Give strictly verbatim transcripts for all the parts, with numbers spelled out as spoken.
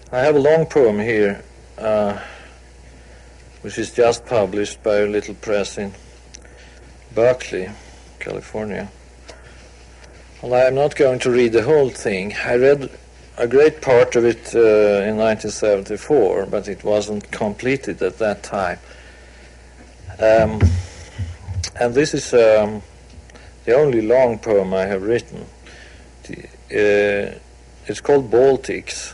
I have a long poem here, uh, which is just published by a little press in Berkeley, California. And I am not going to read the whole thing. I read a great part of it uh, in nineteen seventy-four, but it wasn't completed at that time. Um, and this is um, the only long poem I have written. The, uh, it's called Baltics.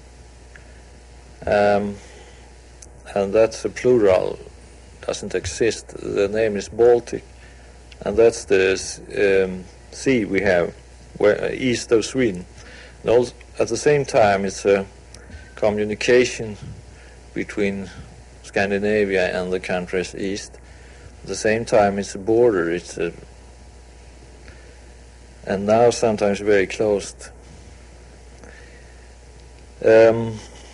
Um, and that's a plural, doesn't exist. The name is Baltic, and that's the um, sea we have where, east of Sweden. And also, at the same time, it's a communication between Scandinavia and the countries east. At the same time, it's a border. It's a, and now sometimes very closed. Um,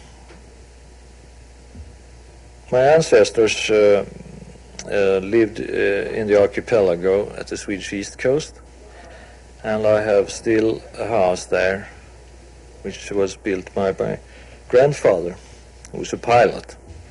My ancestors uh, uh, lived uh, in the archipelago at the Swedish east coast, and I have still a house there, which was built by my grandfather, who was a pilot.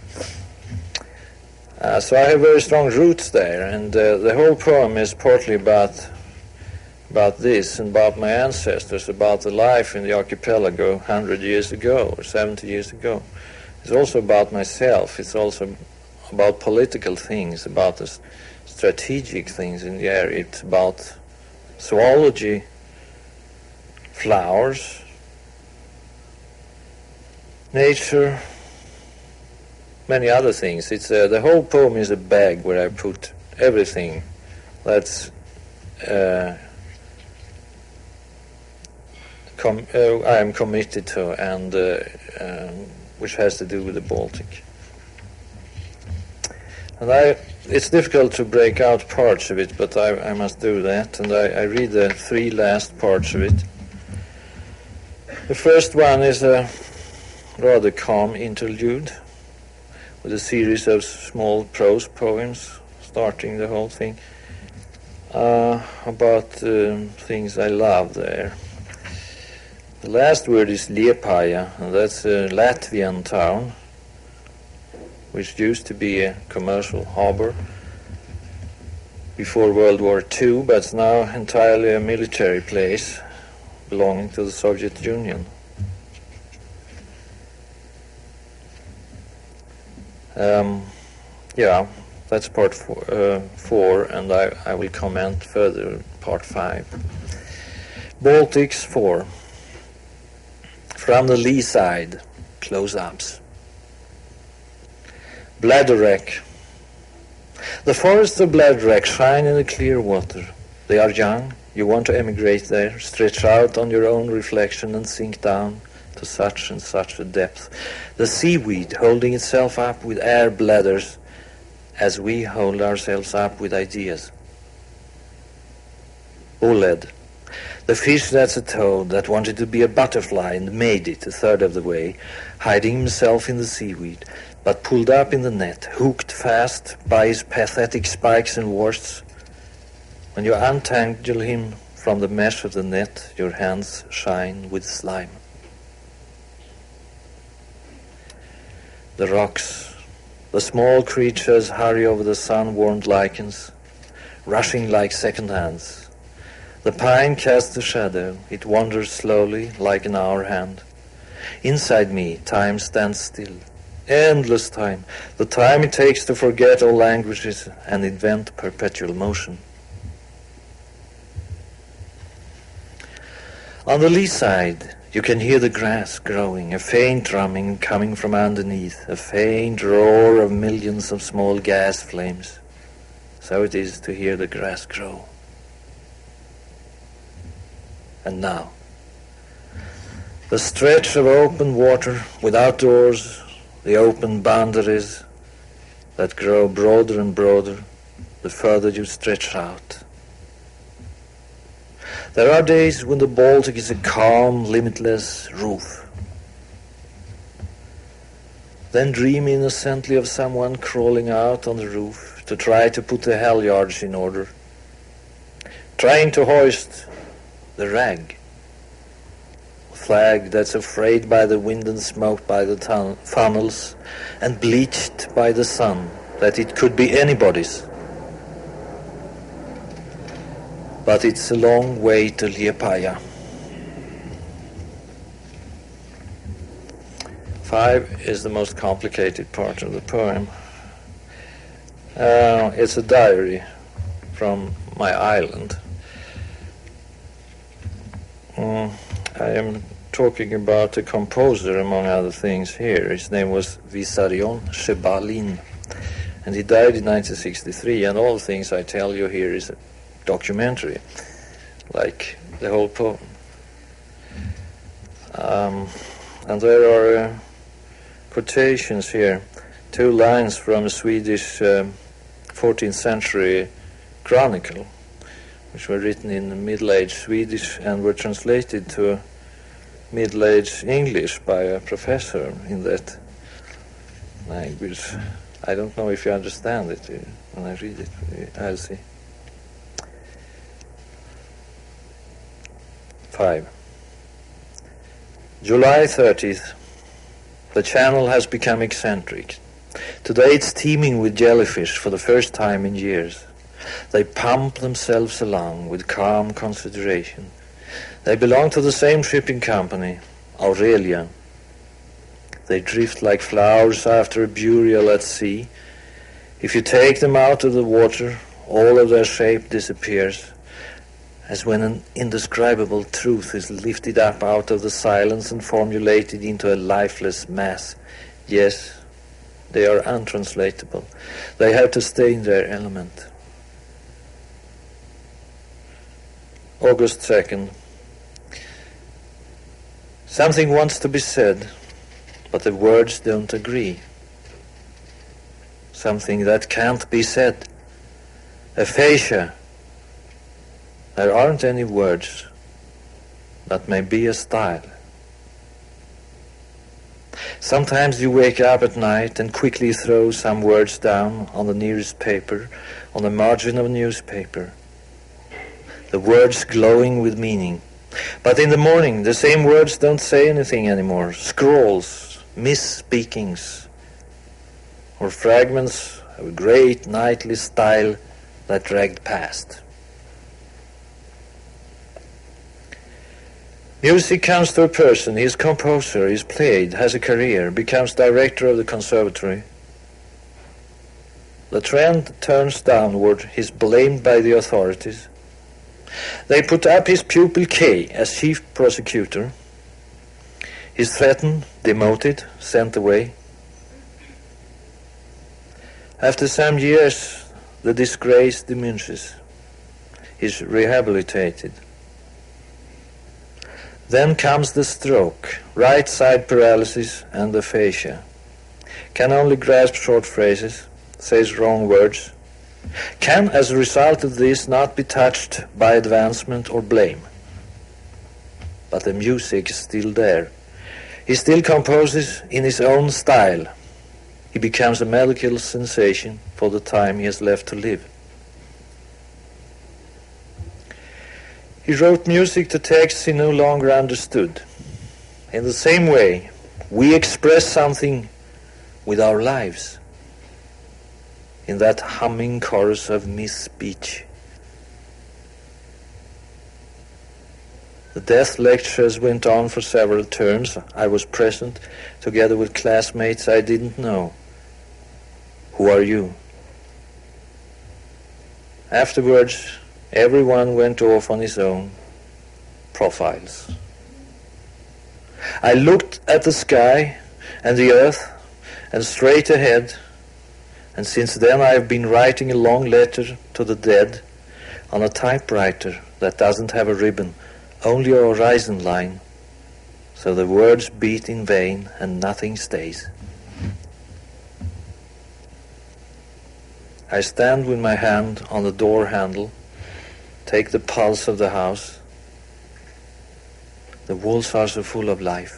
Uh, so I have very strong roots there, and uh, the whole poem is partly about about this and about my ancestors, about the life in the archipelago one hundred years ago or seventy years ago. It's also about myself. It's also about political things, about the strategic things in the area. It's about zoology, flowers, nature, many other things. It's uh, the whole poem is a bag where I put everything that's uh, com- uh, I am committed to, and uh, um, which has to do with the Baltic. And I, it's difficult to break out parts of it, but I, I must do that, and I, I read the three last parts of it. The first one is a rather calm interlude with a series of small prose poems starting the whole thing uh, about um, things I love there. The last word is Liepaja, and that's a Latvian town, which used to be a commercial harbor before World War Two, but it's now entirely a military place belonging to the Soviet Union. Um, yeah, that's part four, uh, four and I, I will comment further part five. Baltics four. From the lee side, close-ups. Bladderwreck. The forests of Bladderwreck shine in the clear water. They are young. You want to emigrate there, stretch out on your own reflection and sink down to such and such a depth. The seaweed holding itself up with air bladders as we hold ourselves up with ideas. Oled. The fish that's a toad that wanted to be a butterfly and made it a third of the way, hiding himself in the seaweed, but pulled up in the net, hooked fast by his pathetic spikes and warts. When you untangle him from the mesh of the net, your hands shine with slime. The rocks, the small creatures hurry over the sun-warmed lichens, rushing like second hands. The pine casts a shadow. It wanders slowly, like an hour hand. Inside me, time stands still. Endless time. The time it takes to forget all languages and invent perpetual motion. On the lee side, you can hear the grass growing, a faint drumming coming from underneath, a faint roar of millions of small gas flames. So it is to hear the grass grow. And now, the stretch of open water without doors, the open boundaries that grow broader and broader the further you stretch out. There are days when the Baltic is a calm, limitless roof. Then dream innocently of someone crawling out on the roof to try to put the halyards in order, trying to hoist the rag flag that's afraid by the wind and smoked by the tun- funnels and bleached by the sun, that it could be anybody's. But it's a long way to Liepaja. Five is the most complicated part of the poem. Uh, it's a diary from my island. Mm, I am talking about a composer, among other things, here. His name was Vissarion Shebalin, and he died in nineteen sixty-three, and all the things I tell you here is a documentary, like the whole poem. Um, and there are uh, quotations here, two lines from a Swedish um, fourteenth century chronicle, which were written in Middle-Age Swedish and were translated to Middle-Age English by a professor in that language. I don't know if you understand it when I read it. I'll see. Five. July thirtieth. The channel has become eccentric. Today it's teeming with jellyfish for the first time in years. They pump themselves along with calm consideration. They belong to the same shipping company, Aurelia. They drift like flowers after a burial at sea. If you take them out of the water, all of their shape disappears, as when an indescribable truth is lifted up out of the silence and formulated into a lifeless mass. Yes, they are untranslatable. They have to stay in their element. August second. Something wants to be said, but the words don't agree. Something that can't be said. Aphasia. There aren't any words. That may be a style. Sometimes you wake up at night and quickly throw some words down on the nearest paper, on the margin of a newspaper. The words glowing with meaning. But in the morning, the same words don't say anything anymore. Scrawls, misspeakings, or fragments of a great nightly style that dragged past. Music comes to a person, he is composer, he is played, has a career, becomes director of the conservatory. The trend turns downward, he is blamed by the authorities. They put up his pupil K as chief prosecutor. He is threatened, demoted, sent away. After some years, the disgrace diminishes. He is rehabilitated. Then comes the stroke, right side paralysis and aphasia. Can only grasp short phrases, says wrong words. Can, as a result of this, not be touched by advancement or blame. But the music is still there. He still composes in his own style. He becomes a medical sensation for the time he has left to live. He wrote music to texts he no longer understood. In the same way, we express something with our lives. In that humming chorus of misspeech. The death lectures went on for several terms. I was present, together with classmates I didn't know. Who are you? Afterwards, everyone went off on his own profiles. I looked at the sky and the earth and straight ahead, and since then I have been writing a long letter to the dead on a typewriter that doesn't have a ribbon, only a horizon line, so the words beat in vain and nothing stays. I stand with my hand on the door handle, take the pulse of the house. The walls are so full of life.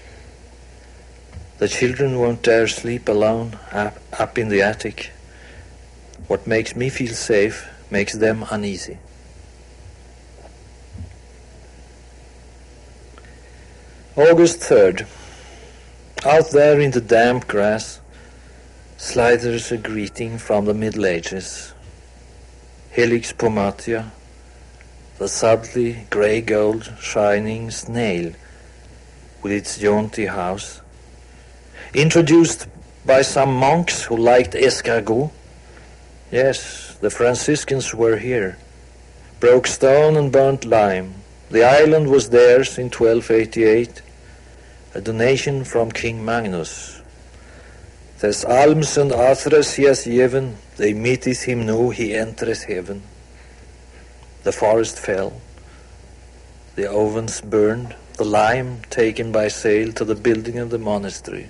The children won't dare sleep alone up, up in the attic. What makes me feel safe makes them uneasy. August third. Out there in the damp grass slithers a greeting from the Middle Ages. Helix pomatia, the subtly grey-gold shining snail with its jaunty house, introduced by some monks who liked escargot. Yes, the Franciscans were here, broke stone and burnt lime. The island was theirs in twelve eighty-eight, a donation from King Magnus. Des alms and athres he has given, they meeteth him now, he entereth heaven. The forest fell, the ovens burned, the lime taken by sail to the building of the monastery.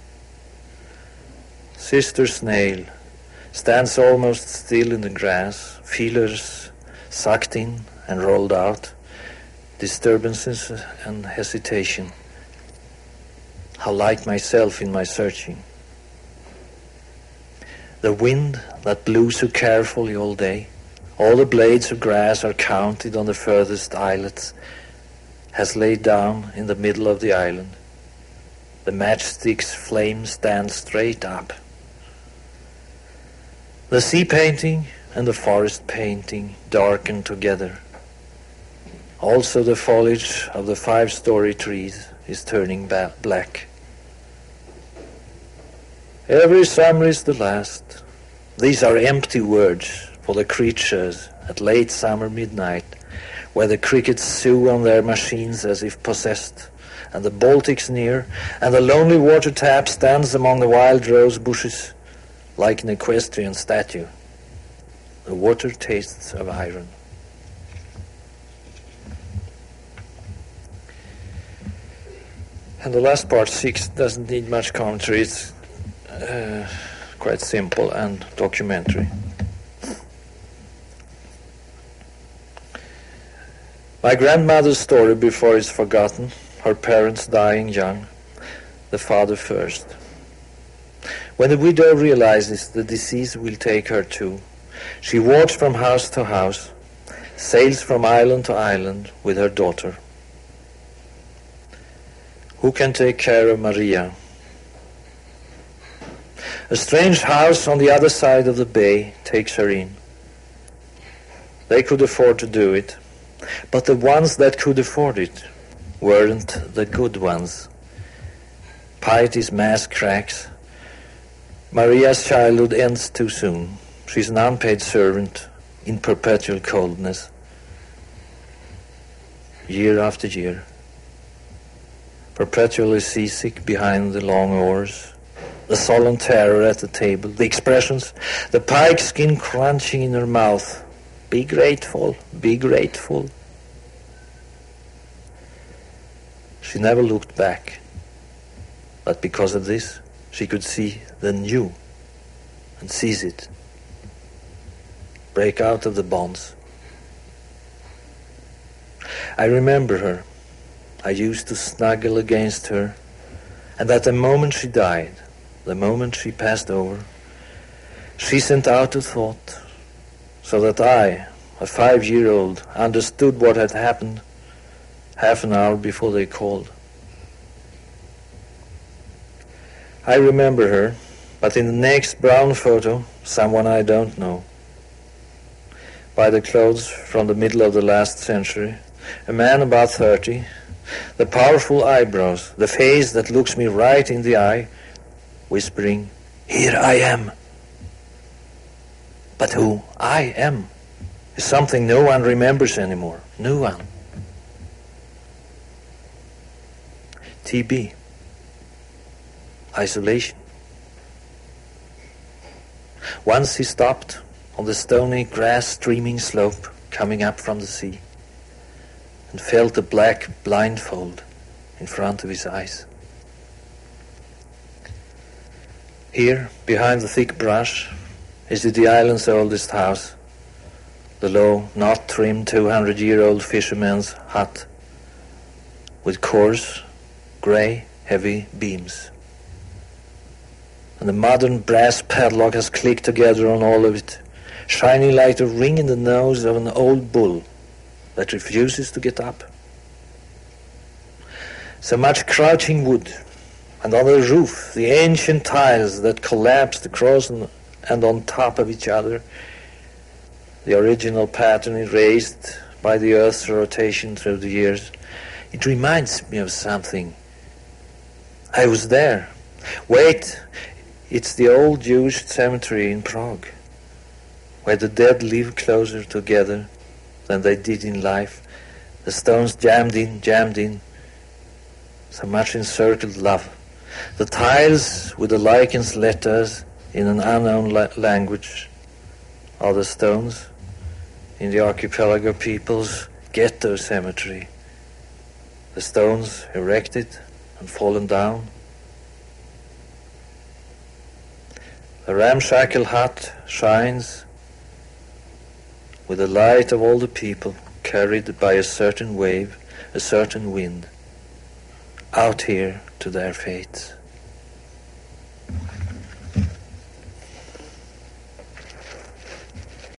Sister Snail stands almost still in the grass, feelers sucked in and rolled out, disturbances and hesitation. How like myself in my searching. The wind that blew so carefully all day, all the blades of grass are counted on the furthest islets, has laid down in the middle of the island. The matchstick's flame stands straight up. The sea painting and the forest painting darken together. Also the foliage of the five-story trees is turning ba- black. Every summer is the last. These are empty words for the creatures at late summer midnight, where the crickets sue on their machines as if possessed, and the Baltic's near, and the lonely water tap stands among the wild rose bushes like an equestrian statue. The water tastes of iron. And the last part, six, doesn't need much commentary. It's uh, quite simple and documentary. My grandmother's story before it's forgotten, her parents dying young, the father first. When the widow realizes the disease will take her too, she walks from house to house, sails from island to island with her daughter. Who can take care of Maria? A strange house on the other side of the bay takes her in. They could afford to do it, but the ones that could afford it weren't the good ones. Piety's mask cracks. Maria's childhood ends too soon. She's an unpaid servant in perpetual coldness. Year after year. Perpetually seasick behind the long oars. The sullen terror at the table. The expressions. The pike skin crunching in her mouth. Be grateful, be grateful. She never looked back. But because of this, she could see the new and seize it. Break out of the bonds. I remember her. I used to snuggle against her, and at the moment she died, the moment she passed over, she sent out a thought, so that I, a five-year-old, understood what had happened half an hour before they called. I remember her, but in the next brown photo, someone I don't know. By the clothes from the middle of the last century, a man about thirty, the powerful eyebrows, the face that looks me right in the eye, whispering, "Here I am." But who I am is something no one remembers anymore. No one. T B. Isolation. Once he stopped on the stony grass-streaming slope coming up from the sea and felt a black blindfold in front of his eyes. Here, behind the thick brush, is the island's oldest house, the low, not trimmed two hundred year old fisherman's hut with coarse, grey, heavy beams. And the modern brass padlock has clicked together on all of it, shining like a ring in the nose of an old bull that refuses to get up. So much crouching wood, and on the roof the ancient tiles that collapsed across and on top of each other, the original pattern erased by the Earth's rotation through the years. It reminds me of something. I was there. Wait, it's the old Jewish cemetery in Prague, where the dead live closer together than they did in life. The stones jammed in, jammed in, so much encircled love. The tiles with the lichen's letters in an unknown la- language are the stones in the archipelago people's ghetto cemetery. The stones erected and fallen down. The ramshackle hut shines with the light of all the people carried by a certain wave, a certain wind, out here to their fates.